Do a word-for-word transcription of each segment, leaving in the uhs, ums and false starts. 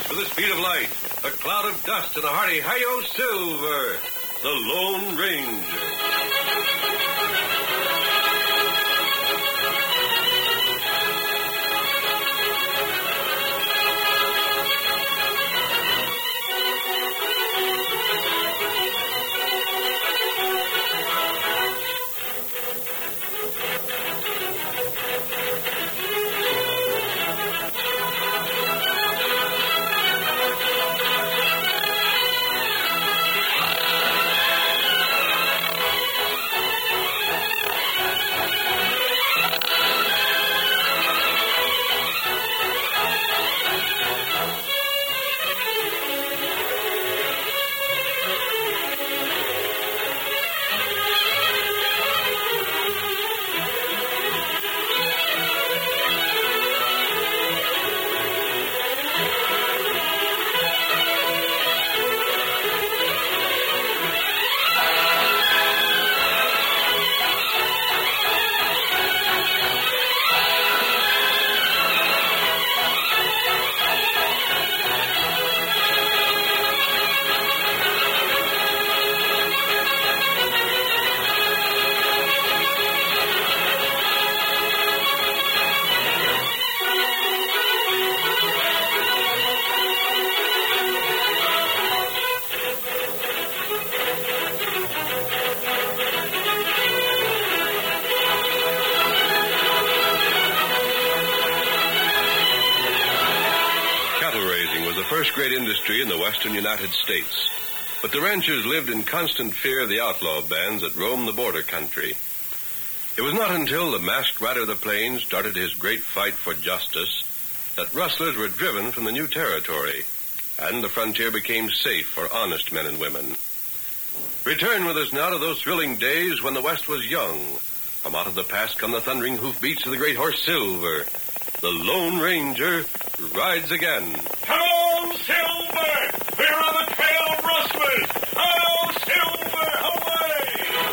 to the speed of light, a cloud of dust, and a hearty hi-yo silver, the Lone Ranger. First great industry in the western United States. But the ranchers lived in constant fear of the outlaw bands that roamed the border country. It was not until the masked rider of the plains started his great fight for justice that rustlers were driven from the new territory, and the frontier became safe for honest men and women. Return with us now to those thrilling days when the West was young. From out of the past come the thundering hoofbeats of the great horse Silver. The Lone Ranger rides again. Come on, Silver! We're on the trail of rustlers! Hello, Silver! Away!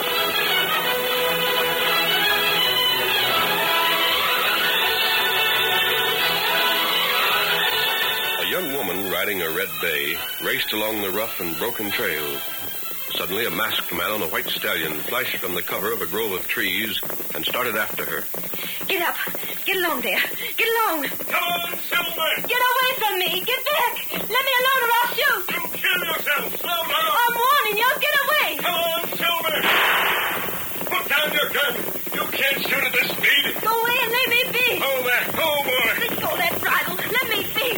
A young woman riding a red bay raced along the rough and broken trail. Suddenly, a masked man on a white stallion flashed from the cover of a grove of trees and started after her. Get up. Get along there. Get along. Come on, Silver! Get away from me. Get back. Let me alone or I'll shoot. You kill yourself. Slow down. I'm warning you. Get away. Come on, Silver! Put down your gun. You can't shoot at this speed. Go away and let me be. Hold that. Oh, boy. Let go of that bridle. Let me be.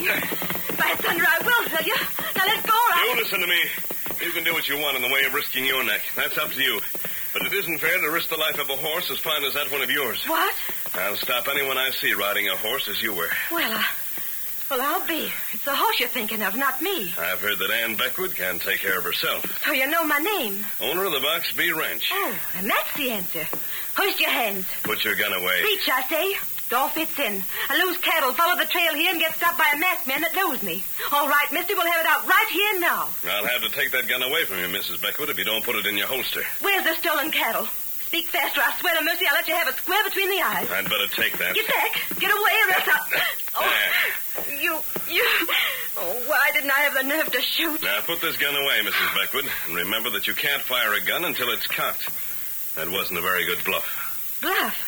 By thunder, I will, will you? Now let go. I... You listen to me. You can do what you want in the way of risking your neck. That's up to you. But it isn't fair to risk the life of a horse as fine as that one of yours. What? I'll stop anyone I see riding a horse as you were. Well, uh, well, I'll be. It's the horse you're thinking of, not me. I've heard that Ann Beckwood can take care of herself. So you know my name. Owner of the Box B Ranch. Oh, and that's the answer. Hoist your hands. Put your gun away. Reach, I say. Don't fits in. I lose cattle, follow the trail here, and get stopped by a masked man that knows me. All right, mister, we'll have it out right here and now. I'll have to take that gun away from you, Missus Beckwood, if you don't put it in your holster. Where's the stolen cattle? Speak faster, I swear to mercy, I'll let you have it square between the eyes. I'd better take that. Get back. Get away, or else I'll... Oh, you, you... Oh, why didn't I have the nerve to shoot? Now, put this gun away, Missus Beckwood, and remember that you can't fire a gun until it's cocked. That wasn't a very good bluff. Bluff?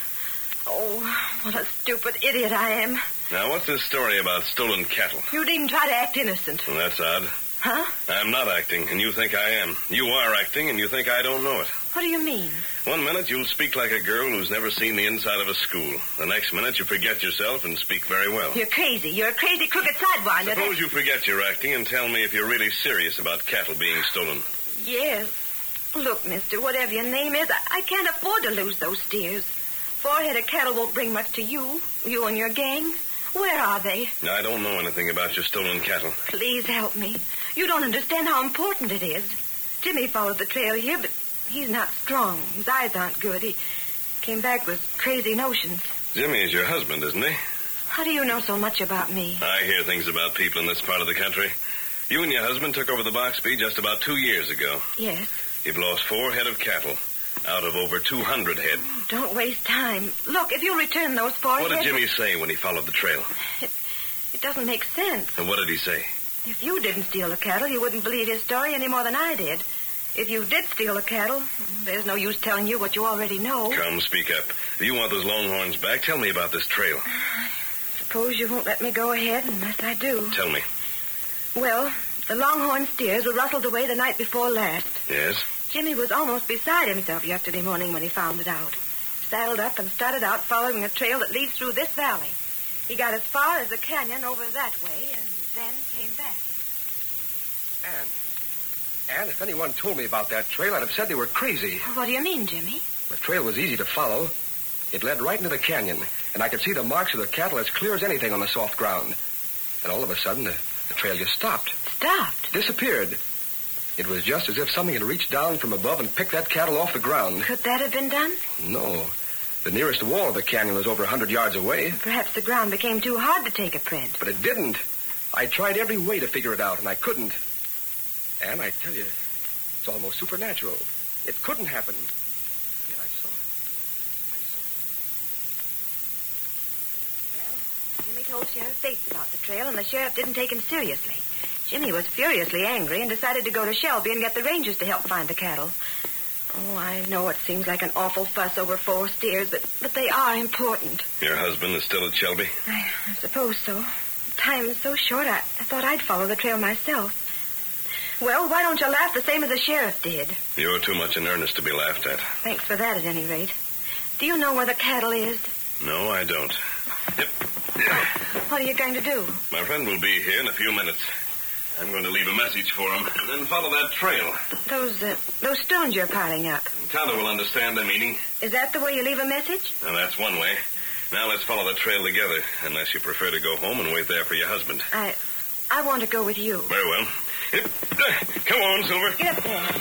Oh, what a stupid idiot I am. Now, what's this story about stolen cattle? You'd even try to act innocent. Well, that's odd. Huh? I'm not acting, and you think I am. You are acting, and you think I don't know it. What do you mean? One minute you'll speak like a girl who's never seen the inside of a school. The next minute you forget yourself and speak very well. You're crazy. You're a crazy, crooked sidewinder. Suppose you forget your acting and tell me if you're really serious about cattle being stolen. Yes. Look, mister, whatever your name is, I, I can't afford to lose those steers. Four head of cattle won't bring much to you, you and your gang. Where are they? I don't know anything about your stolen cattle. Please help me. You don't understand how important it is. Jimmy followed the trail here, but he's not strong. His eyes aren't good. He came back with crazy notions. Jimmy is your husband, isn't he? How do you know so much about me? I hear things about people in this part of the country. You and your husband took over the Box B just about two years ago. Yes. You've lost four head of cattle out of over two hundred head. Oh, don't waste time. Look, if you'll return those four What did head... Jimmy say when he followed the trail? It, it doesn't make sense. And what did he say? If you didn't steal the cattle, you wouldn't believe his story any more than I did. If you did steal the cattle, there's no use telling you what you already know. Come, speak up. If you want those Longhorns back, tell me about this trail. I suppose you won't let me go ahead unless I do. Tell me. Well, the Longhorn steers were rustled away the night before last. Yes? Jimmy was almost beside himself yesterday morning when he found it out. Saddled up and started out following a trail that leads through this valley. He got as far as the canyon over that way and then came back. Anne. Anne, if anyone told me about that trail, I'd have said they were crazy. What do you mean, Jimmy? The trail was easy to follow. It led right into the canyon, and I could see the marks of the cattle as clear as anything on the soft ground. And all of a sudden, the, the trail just stopped. Stopped? Disappeared. It was just as if something had reached down from above and picked that cattle off the ground. Could that have been done? No. The nearest wall of the canyon was over a hundred yards away. Perhaps the ground became too hard to take a print. But it didn't. I tried every way to figure it out, and I couldn't. And I tell you, it's almost supernatural. It couldn't happen. Yet I saw it. I saw it. Well, Jimmy told Sheriff Bates about the trail, and the sheriff didn't take him seriously. Jimmy was furiously angry and decided to go to Shelby and get the rangers to help find the cattle. Oh, I know it seems like an awful fuss over four steers, but, but they are important. Your husband is still at Shelby? I, I suppose so. Time is so short, I, I thought I'd follow the trail myself. Well, why don't you laugh the same as the sheriff did? You're too much in earnest to be laughed at. Thanks for that, at any rate. Do you know where the cattle is? No, I don't. Yep. What are you going to do? My friend will be here in a few minutes. I'm going to leave a message for him and then follow that trail. Those, uh, those stones you're piling up. Tonto will understand the meaning. Is that the way you leave a message? Now, that's one way. Now let's follow the trail together, unless you prefer to go home and wait there for your husband. I, I want to go with you. Very well. Yep. Come on, Silver. Get up there.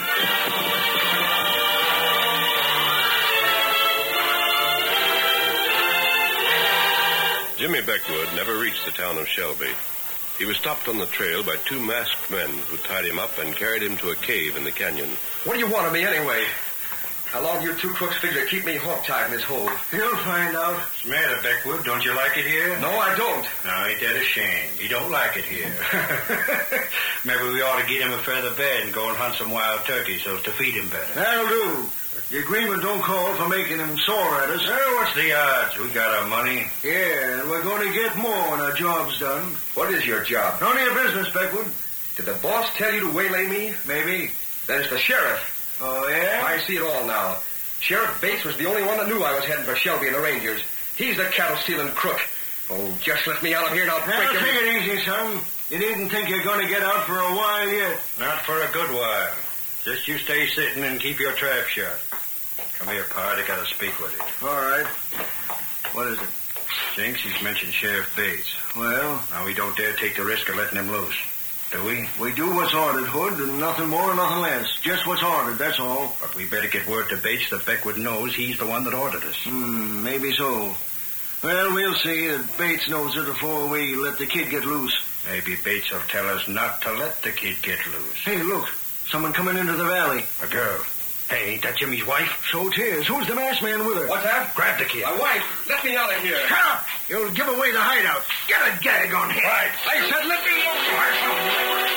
Jimmy Beckwood never reached the town of Shelby. He was stopped on the trail by two masked men who tied him up and carried him to a cave in the canyon. What do you want of me anyway? How long you two crooks figure to keep me hog-tied in this hole? You'll find out. What's the matter, Beckwood? Don't you like it here? No, I don't. No, ain't that a shame? You don't like it here. Maybe we ought to get him a feather bed and go and hunt some wild turkeys so as to feed him better. That'll do. The agreement don't call for making him sore at us. Well, what's the odds? We got our money. Yeah, and we're going to get more when our job's done. What is your job? None of your business, Beckwood. Did the boss tell you to waylay me? Maybe. Then it's the sheriff. Oh, yeah? I see it all now. Sheriff Bates was the only one that knew I was heading for Shelby and the Rangers. He's the cattle-stealing crook. Oh, just let me out of here and I'll break Now, him. take it easy, son. You needn't think you're going to get out for a while yet. Not for a good while. Just you stay sitting and keep your trap shut. Come here, Pard. I got to speak with you. All right. What is it? Thinks he's mentioned Sheriff Bates. Well? Now, we don't dare take the risk of letting him loose. Do we? We do what's ordered, Hood, and nothing more and nothing less. Just what's ordered, that's all. But we better get word to Bates that Beckwood knows he's the one that ordered us. Hmm, maybe so. Well, we'll see that Bates knows it before we let the kid get loose. Maybe Bates will tell us not to let the kid get loose. Hey, look. Someone coming into the valley. A girl. Hey, ain't that Jimmy's wife? So 'tis. Who's the masked man with her? What's that? Grab the kid. My wife. Let me out of here. Shut up! You'll give away the hideout. Get a gag on him. Right. I said let me alone.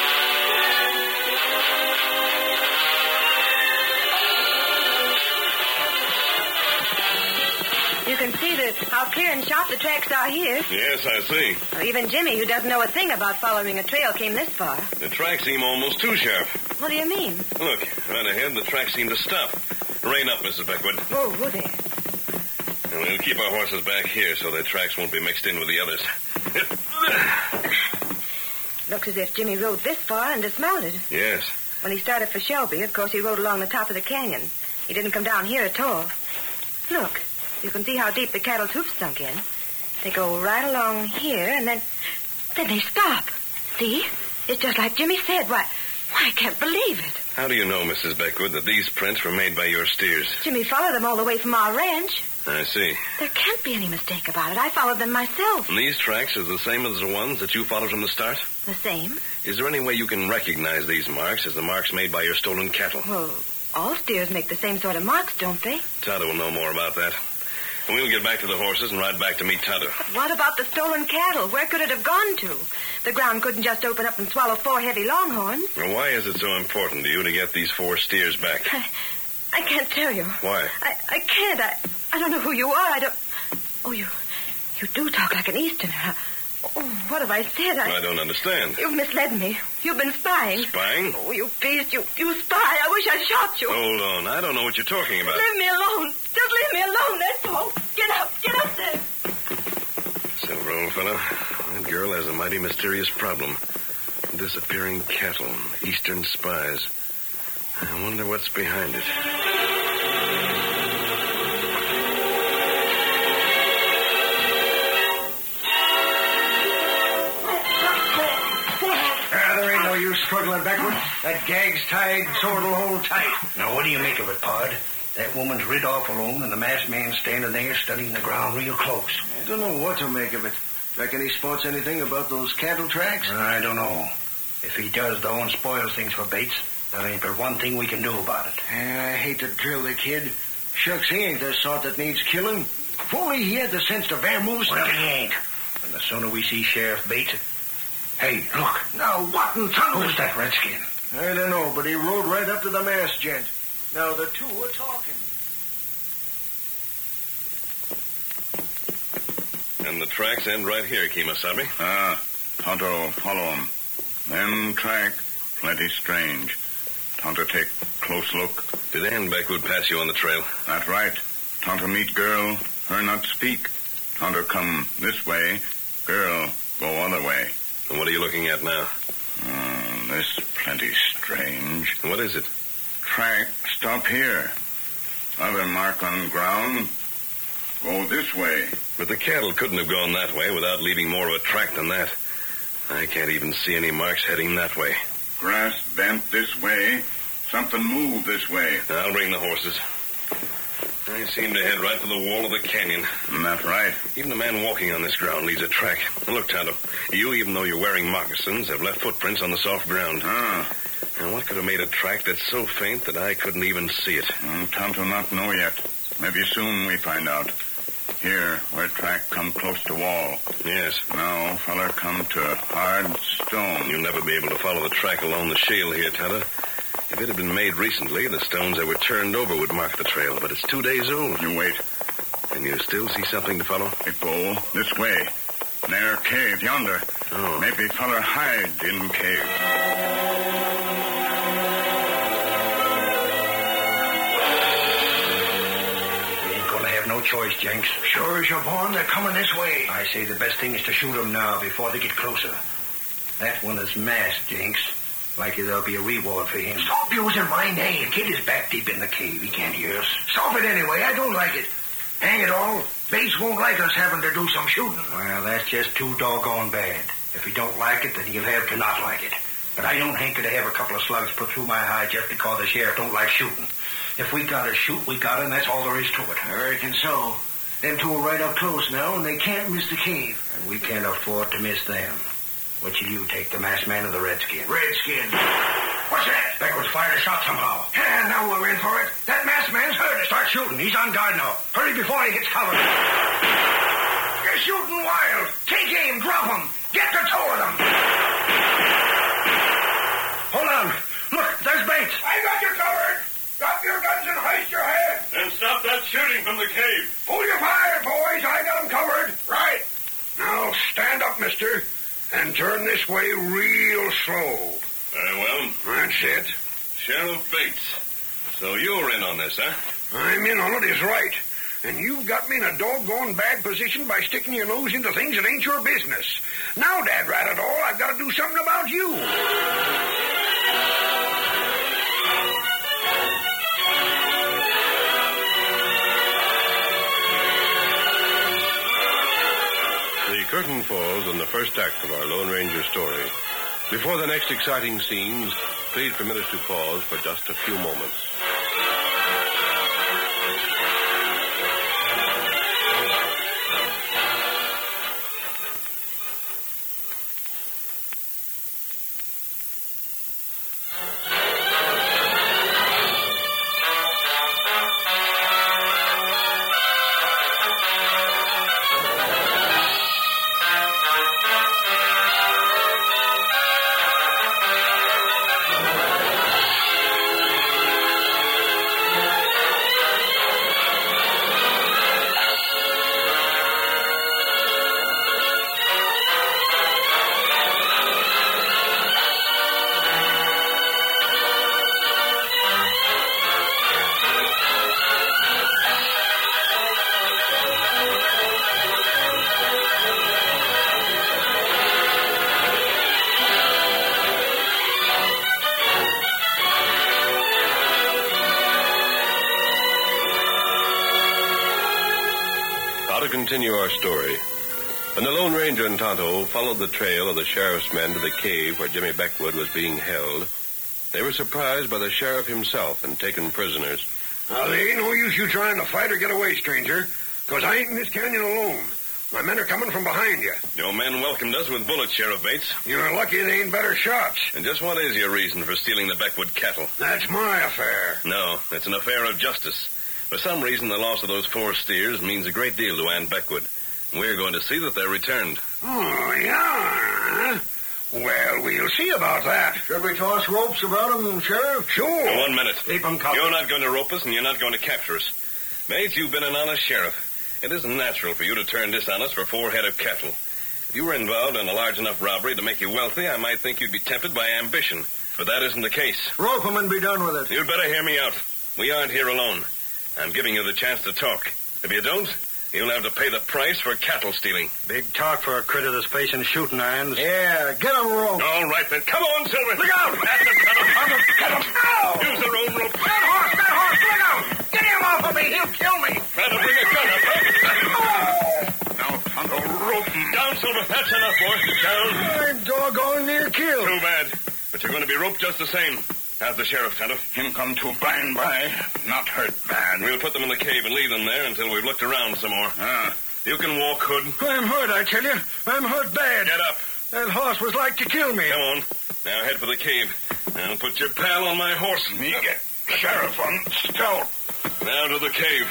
You can see that how clear and sharp the tracks are here. Yes, I see. Well, even Jimmy, who doesn't know a thing about following a trail, came this far. The tracks seem almost too sharp. What do you mean? Look, right ahead, the tracks seem to stop. Rein up, Missus Beckwood. Whoa, whoa there. And we'll keep our horses back here so their tracks won't be mixed in with the others. Looks as if Jimmy rode this far and dismounted. Yes. When he started for Shelby, of course, he rode along the top of the canyon. He didn't come down here at all. Look, you can see how deep the cattle's hoofs sunk in. They go right along here, and then... Then they stop. See? It's just like Jimmy said. Why, why I can't believe it. How do you know, Missus Beckwood, that these prints were made by your steers? Jimmy followed them all the way from our ranch. I see. There can't be any mistake about it. I followed them myself. And these tracks are the same as the ones that you followed from the start? The same? Is there any way you can recognize these marks as the marks made by your stolen cattle? Well, all steers make the same sort of marks, don't they? Tonto will know more about that. And we'll get back to the horses and ride back to meet Tonto. But what about the stolen cattle? Where could it have gone to? The ground couldn't just open up and swallow four heavy longhorns. Well, why is it so important to you to get these four steers back? I, I can't tell you. Why? I, I can't. I, I don't know who you are. I don't... Oh, you you do talk like an Easterner. Oh, what have I said? I, I don't understand. You've misled me. You've been spying. Spying? Oh, you beast. You, you spy. I wish I'd shot you. Hold on. I don't know what you're talking about. Leave me alone. Just leave me alone, that's all. Get up. Get up there. Silver, old fellow, that girl has a mighty mysterious problem. Disappearing cattle, Eastern spies. I wonder what's behind it. Ah, there ain't no use struggling backward. That gag's tied, so it'll hold tight. Now, what do you make of it, Pod? That woman's rid off alone, and the masked man's standing there studying the ground real close. I don't know what to make of it. Reckon he spots anything about those cattle tracks? I don't know. If he does, though, and spoils things for Bates, there ain't but one thing we can do about it. Yeah, I hate to drill the kid. Shucks, he ain't the sort that needs killing. If only he had the sense to vamoose. Well, he ain't. And the sooner we see Sheriff Bates... Hey, look. Now, what in thunder? Who's that redskin? I don't know, but he rode right up to the masked gent. Now, the two are talking. And the tracks end right here, Kemosabe. Ah, Tonto, follow 'em. Them track, plenty strange. Tonto take close look. Did Ann Beckwood pass you on the trail? That right. Tonto meet girl, her not speak. Tonto come this way, girl go other way. And what are you looking at now? Uh, this plenty strange. What is it? Track stop here. Other mark on ground. Go this way. But the cattle couldn't have gone that way without leaving more of a track than that. I can't even see any marks heading that way. Grass bent this way. Something moved this way. I'll bring the horses. I seem to head right for the wall of the canyon. That's right. Even the man walking on this ground leaves a track. And look, Tonto, you, even though you're wearing moccasins, have left footprints on the soft ground. Ah. And what could have made a track that's so faint that I couldn't even see it? Mm, Tonto not know yet. Maybe soon we find out. Here, where track come close to wall. Yes. Now, feller come to hard stone. You'll never be able to follow the track along the shale here, Tonto. If it had been made recently, the stones that were turned over would mark the trail, but it's two days old. You wait. And you still see something to follow? It go this way. Near cave yonder. Oh. Maybe feller hide in cave. We ain't gonna have no choice, Jenks. Sure as you're born, they're coming this way. I say the best thing is to shoot 'em now before they get closer. That one is masked, Jenks. Likely there'll be a reward for him. Stop using my name. The kid is back deep in the cave. He can't hear us. Stop it anyway. I don't like it. Hang it all. Bates won't like us having to do some shooting. Well, that's just too doggone bad. If he don't like it, then he'll have to not like it. But I don't hanker to have a couple of slugs put through my hide just because the sheriff don't like shooting. If we gotta shoot, we gotta, and that's all there is to it. I reckon so. Them two are right up close now, and they can't miss the cave. And we can't afford to miss them. Which will you take, the masked man or the redskin? Redskin. What's that? Beckwood's fired a shot somehow. Yeah, now we're in for it. That masked man's hurt us. Start shooting. He's on guard now. Hurry before he gets covered. You're shooting wild. Take aim. Drop them. Get the two of them. Hold on. Look, there's Bates. I got you covered. Drop your guns and hoist your head. And stop that shooting from the cave. Hold your fire, boys. I got them covered. Right. Now stand up, mister, and turn this way real slow. Very well. That's it. Sheriff Bates. So you're in on this, huh? I'm in on it is right. And you've got me in a doggone bad position by sticking your nose into things that ain't your business. Now, Dad Rat it all, I've got to do something about you. The curtain falls on the first act of our Lone Ranger story. Before the next exciting scenes, please permit us to pause for just a few moments. continue our story. When the Lone Ranger and Tonto followed the trail of the sheriff's men to the cave where Jimmy Beckwood was being held, they were surprised by the sheriff himself and taken prisoners. Now, there ain't no use you trying to fight or get away, stranger, because I ain't in this canyon alone. My men are coming from behind you. Your men welcomed us with bullets, Sheriff Bates. You're lucky they ain't better shots. And just what is your reason for stealing the Beckwood cattle? That's my affair. No, it's an affair of justice. For some reason, the loss of those four steers means a great deal to Ann Beckwood. We're going to see that they're returned. Oh, yeah? Well, we'll see about that. Should we toss ropes about them, Sheriff? Sure. Now, one minute. Keep them covered. You're not going to rope us, and you're not going to capture us. Bates, you've been an honest sheriff. It isn't natural for you to turn dishonest for four head of cattle. If you were involved in a large enough robbery to make you wealthy, I might think you'd be tempted by ambition. But that isn't the case. Rope them and be done with it. You'd better hear me out. We aren't here alone. I'm giving you the chance to talk. If you don't, you'll have to pay the price for cattle stealing. Big talk for a critter that's facing shooting irons. Yeah, get them rope. All right, then. Come on, Silver. Look out! That's it, Tonto. Get him! Ow! Use the rope, rope. That horse! That horse! Look out! Get him off of me! He'll kill me! Try to bring a gun up, huh? Now, Tonto, rope him. Down, Silver. That's enough, boy. Down. I'm doggone near killed. Too bad. But you're going to be roped just the same. How's the sheriff, Tonto? Him come to by and by, not hurt bad. We'll put them in the cave and leave them there until we've looked around some more. Ah, You can walk, Hood. I'm hurt, I tell you. I'm hurt bad. Get up. That horse was like to kill me. Come on. Now head for the cave. Now put your pal on my horse. me get sheriff on scout. Now to the cave.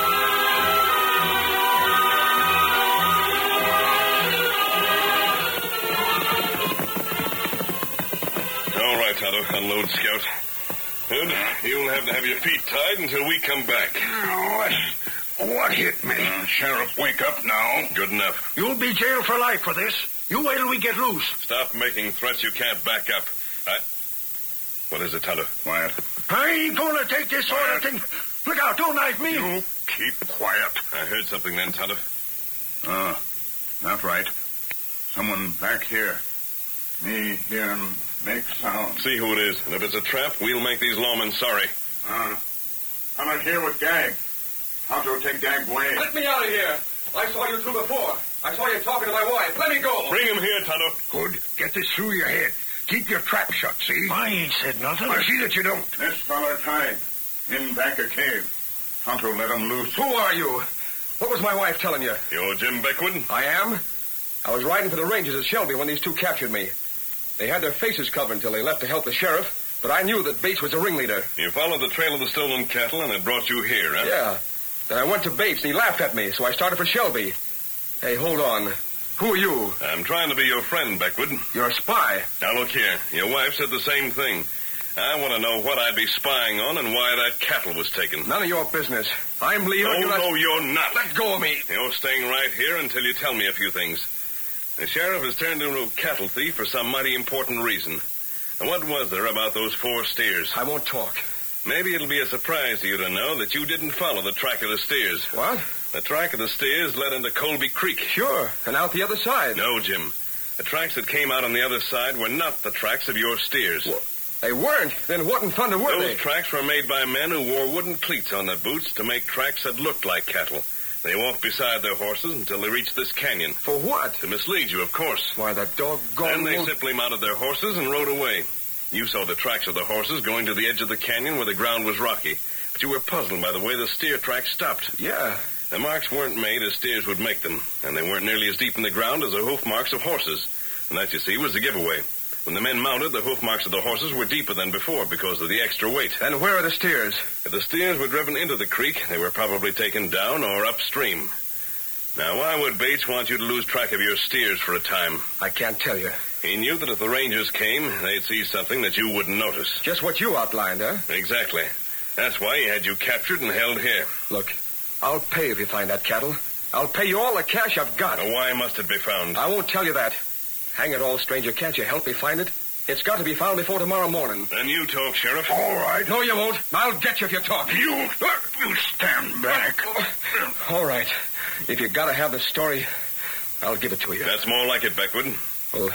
All right, Tonto. Unload, Scout. Good. You'll have to have your feet tied until we come back. Oh, what, what hit me? Uh, sheriff, wake up now. Good enough. You'll be jailed for life for this. You wait till we get loose. Stop making threats you can't back up. I... What is it, Tonto? Quiet. I ain't gonna take this sort of thing. Look out, don't knife me. You keep quiet. I heard something then, Tonto. Ah, that's right. Someone back here. Me hear him make sound. See who it is. And if it's a trap, we'll make these lawmen sorry. Ah, I'm in here with Gag. How to take Gag away? Let me out of here. I saw you two before. I saw you talking to my wife. Let me go. Bring him here, Tonto. Good. Get this through your head. Keep your trap shut, see? I ain't said nothing. I see that you don't. This feller tied. In back a cave. Tonto let him loose. Who are you? What was my wife telling you? You're Jim Beckwood? I am. I was riding for the Rangers at Shelby when these two captured me. They had their faces covered until they left to help the sheriff, but I knew that Bates was the ringleader. You followed the trail of the stolen cattle and it brought you here, huh? Yeah. Then I went to Bates and he laughed at me, so I started for Shelby. Hey, hold on. Who are you? I'm trying to be your friend, Beckwood. You're a spy. Now, look here. Your wife said the same thing. I want to know what I'd be spying on and why that cattle was taken. None of your business. I'm leaving. Oh, you're not... no, you're not. Let go of me. You're staying right here until you tell me a few things. The sheriff has turned into a cattle thief for some mighty important reason. And what was there about those four steers? I won't talk. Maybe it'll be a surprise to you to know that you didn't follow the track of the steers. What? The track of the steers led into Colby Creek. Sure. And out the other side. No, Jim. The tracks that came out on the other side were not the tracks of your steers. Well, they weren't. Then what in thunder were Those they? tracks were made by men who wore wooden cleats on their boots to make tracks that looked like cattle. They walked beside their horses until they reached this canyon. For what? To mislead you, of course. Why, the doggone... Then they old... simply mounted their horses and rode away. You saw the tracks of the horses going to the edge of the canyon where the ground was rocky. But you were puzzled by the way the steer tracks stopped. Yeah. The marks weren't made as steers would make them, and they weren't nearly as deep in the ground as the hoof marks of horses. And that, you see, was the giveaway. When the men mounted, the hoof marks of the horses were deeper than before because of the extra weight. And where are the steers? If the steers were driven into the creek, they were probably taken down or upstream. Now, why would Bates want you to lose track of your steers for a time? I can't tell you. He knew that if the Rangers came, they'd see something that you wouldn't notice. Just what you outlined, huh? Exactly. That's why he had you captured and held here. Look, I'll pay if you find that cattle. I'll pay you all the cash I've got. Now, why must it be found? I won't tell you that. Hang it all, stranger, can't you help me find it? It's got to be found before tomorrow morning. Then you talk, Sheriff. All right. No, you won't. I'll get you if you talk. You, you stand back. All right. If you gotta have the story, I'll give it to you. That's more like it, Beckwood. Well,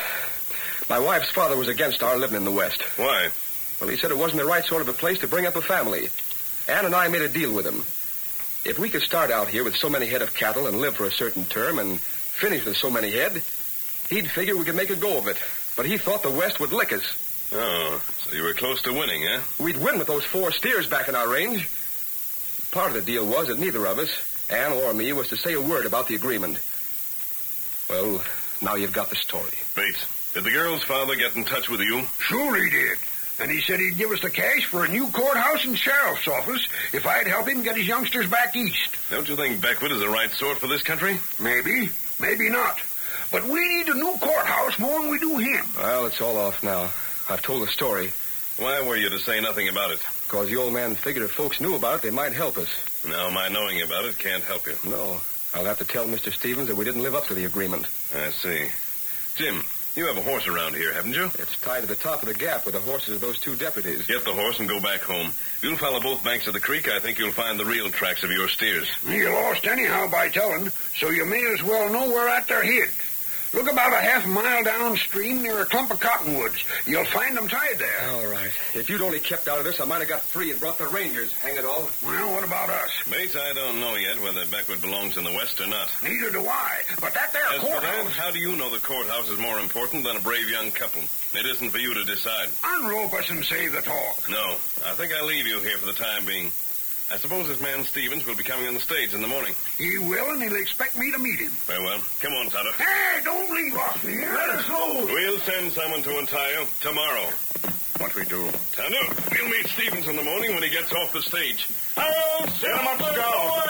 my wife's father was against our living in the West. Why? Well, he said it wasn't the right sort of a place to bring up a family. Ann and I made a deal with him. If we could start out here with so many head of cattle and live for a certain term and finish with so many head, he'd figure we could make a go of it. But he thought the West would lick us. Oh, so you were close to winning, eh? We'd win with those four steers back in our range. Part of the deal was that neither of us, Ann or me, was to say a word about the agreement. Well, now you've got the story. Bates, did the girl's father get in touch with you? Sure he did. And he said he'd give us the cash for a new courthouse and sheriff's office if I'd help him get his youngsters back east. Don't you think Beckwood is the right sort for this country? Maybe, maybe not. But we need a new courthouse more than we do him. Well, it's all off now. I've told the story. Why were you to say nothing about it? Because the old man figured if folks knew about it, they might help us. No, my knowing about it can't help you. No. I'll have to tell Mister Stevens that we didn't live up to the agreement. I see. Jim, you have a horse around here, haven't you? It's tied to the top of the gap with the horses of those two deputies. Get the horse and go back home. If you'll follow both banks of the creek, I think you'll find the real tracks of your steers. You lost anyhow by telling, so you may as well know where at they're hid. Look about a half mile downstream near a clump of cottonwoods. You'll find them tied there. All right. If you'd only kept out of this, I might have got free and brought the Rangers. Hang it all. Well, what about us? Bates, I don't know yet whether Beckwood belongs in the West or not. Neither do I. But that there As for that, courthouse... how do you know the courthouse is more important than a brave young couple? It isn't for you to decide. Unrope us and save the talk. No. I think I'll leave you here for the time being. I suppose this man Stevens will be coming on the stage in the morning. He will, and he'll expect me to meet him. Very well. Come on, Tonto. Hey, don't leave us here. Let us go. We'll send someone to untie you tomorrow. What we do? Tonto, we'll meet Stevens in the morning when he gets off the stage. I'll set him up, Scout.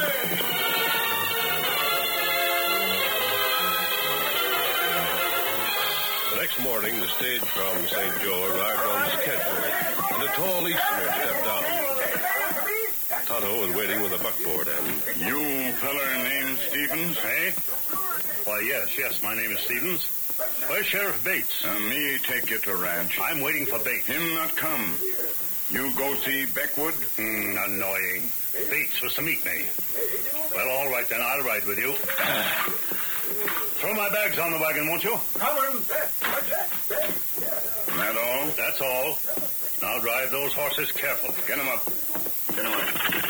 The next morning, the stage from Saint Joe arrived on schedule, and a tall Easterner stepped down. Tonto was waiting with a buckboard, and... You feller named Stevens, eh? Why, yes, yes, my name is Stevens. Where's Sheriff Bates? Uh, me take you to ranch. I'm waiting for Bates. Him not come. You go see Beckwood? Hmm, annoying. Bates was to meet me. Well, all right then, I'll ride with you. Throw my bags on the wagon, won't you? That all? That's all. Now drive those horses careful. Get 'em up. Get 'em up.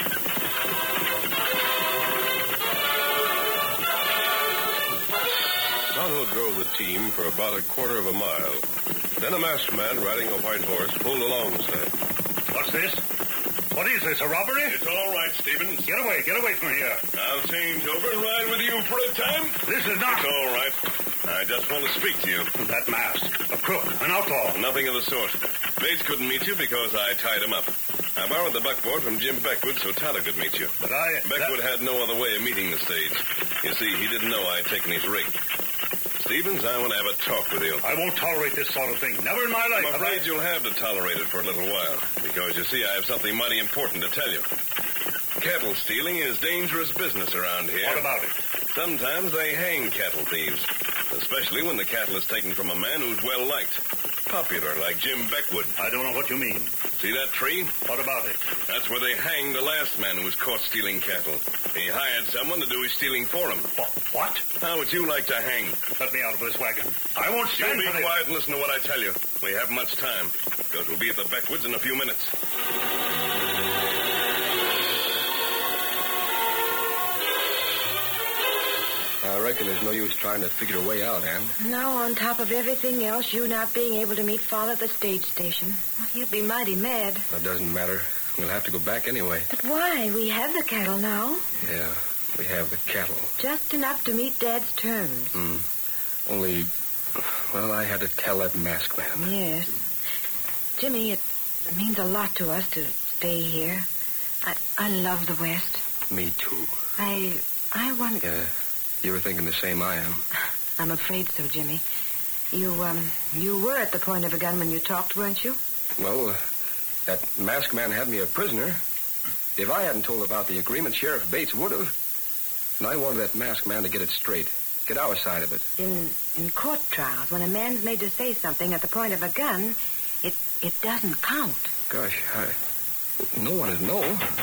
Tonto drove the team for about a quarter of a mile. Then a masked man riding a white horse pulled alongside. What's this? What is this, a robbery? It's all right, Stevens. Get away, get away from here. I'll change over and ride with you for a time. This is not... It's all right. I just want to speak to you. That mask. A crook. An outlaw. Nothing of the sort. Bates couldn't meet you because I tied him up. I borrowed the buckboard from Jim Beckwood so Tonto could meet you. But I... Beckwood that... had no other way of meeting the stage. You see, he didn't know I'd taken his rig. Stevens, I want to have a talk with you. I won't tolerate this sort of thing. Never in my life. I'm afraid I... you'll have to tolerate it for a little while. Because, you see, I have something mighty important to tell you. Cattle stealing is dangerous business around here. What about it? Sometimes they hang cattle thieves. Especially when the cattle is taken from a man who's well-liked. Popular, like Jim Beckwood. I don't know what you mean. See that tree? What about it? That's where they hanged the last man who was caught stealing cattle. He hired someone to do his stealing for him. What? How would you like to hang? Let me out of this wagon. I won't stand You for be this. quiet and listen to what I tell you. We haven't much time, because we'll be at the Beckwoods in a few minutes. I reckon there's no use trying to figure a way out, Ann. No, on top of everything else, you not being able to meet Father at the stage station. He'll be mighty mad. That doesn't matter. We'll have to go back anyway. But why? We have the cattle now. Yeah, we have the cattle. Just enough to meet Dad's terms. Hmm. Only, well, I had to tell that masked man. Yes. Jimmy, it means a lot to us to stay here. I I love the West. Me too. I I want... Yeah, you were thinking the same I am. I'm afraid so, Jimmy. You, um, you were at the point of a gun when you talked, weren't you? Well, uh, that masked man had me a prisoner. If I hadn't told about the agreement, Sheriff Bates would have. And I wanted that masked man to get it straight. Get our side of it. In in court trials, when a man's made to say something at the point of a gun, it it doesn't count. Gosh, I... No one would know.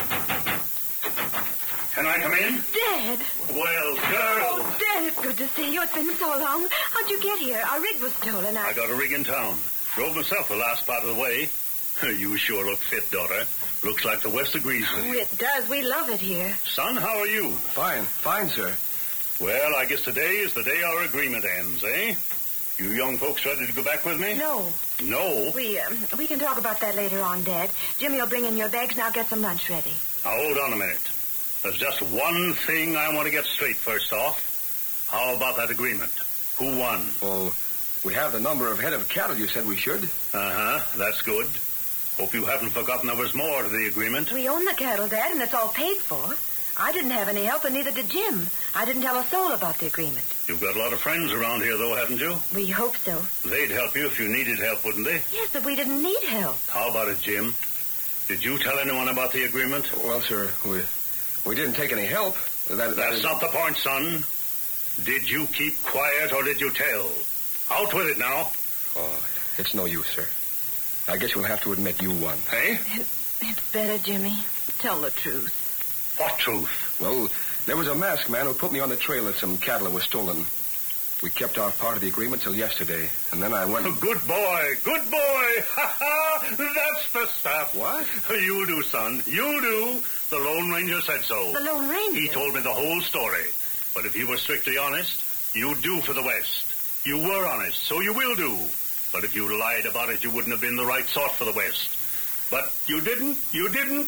Can I come in? Dad! Well, girl. Oh, Dad, it's good to see you. It's been so long. How'd you get here? Our rig was stolen. I... I got a rig in town. Drove myself the last part of the way. You sure look fit, daughter. Looks like the West agrees with Oh, you. it does. We love it here. Son, how are you? Fine, fine, sir. Well, I guess today is the day our agreement ends, eh? You young folks ready to go back with me? No. No? We, um, we can talk about that later on, Dad. Jimmy will bring in your bags, and I'll get some lunch ready. Now, hold on a minute. There's just one thing I want to get straight first off. How about that agreement? Who won? Well, we have the number of head of cattle you said we should. Uh-huh, that's good. Hope you haven't forgotten there was more to the agreement. We own the cattle, Dad, and it's all paid for. I didn't have any help, and neither did Jim. I didn't tell a soul about the agreement. You've got a lot of friends around here, though, haven't you? We hope so. They'd help you if you needed help, wouldn't they? Yes, but we didn't need help. How about it, Jim? Did you tell anyone about the agreement? Well, sir, we we didn't take any help. That, that That's is- not the point, son. Did you keep quiet or did you tell? Out with it now. Oh, it's no use, sir. I guess you'll have to admit you won. Hey? It, it's better, Jimmy. Tell the truth. What truth? Well, there was a masked man who put me on the trail of some cattle that was stolen. We kept our part of the agreement till yesterday, and then I went... Good boy, good boy. Ha ha! That's the stuff. What? You do, son. You do. The Lone Ranger said so. The Lone Ranger? He told me the whole story. But if you were strictly honest, you'd do for the West. You were honest, so you will do. But if you lied about it, you wouldn't have been the right sort for the West. But you didn't. You didn't.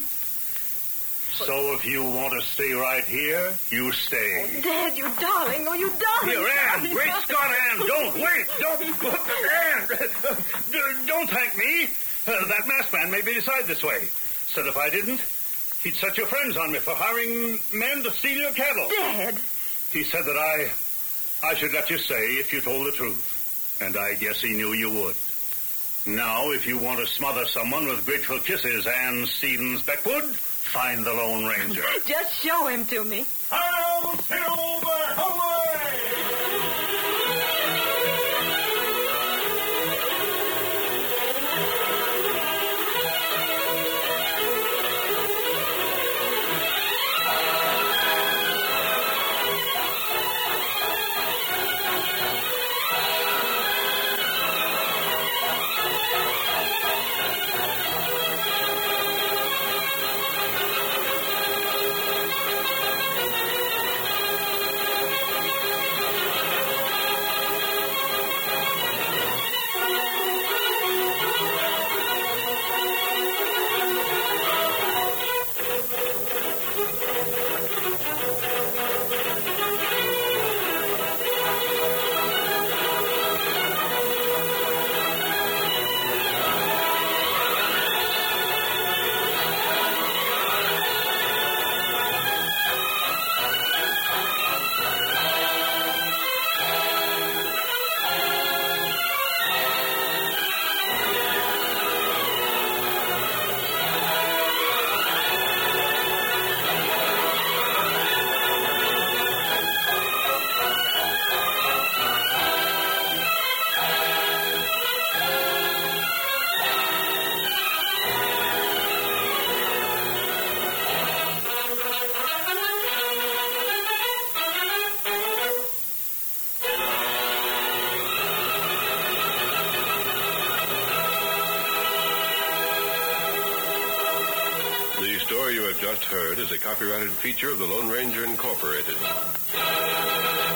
So if you want to stay right here, you stay. Dad, you darling. Oh, you darling. Here, Ann. Great Scott, Ann. Don't. Wait. Don't. Ann. D- Don't thank me. Uh, that masked man made me decide this way. Said if I didn't, he'd set your friends on me for hiring men to steal your cattle. Dad. He said that I... I should let you say if you told the truth. And I guess he knew you would. Now, if you want to smother someone with grateful kisses, Ann Stevens Beckwood, find the Lone Ranger. Just show him to me. Hail Silver Away! The story you have just heard is a copyrighted feature of the Lone Ranger Incorporated.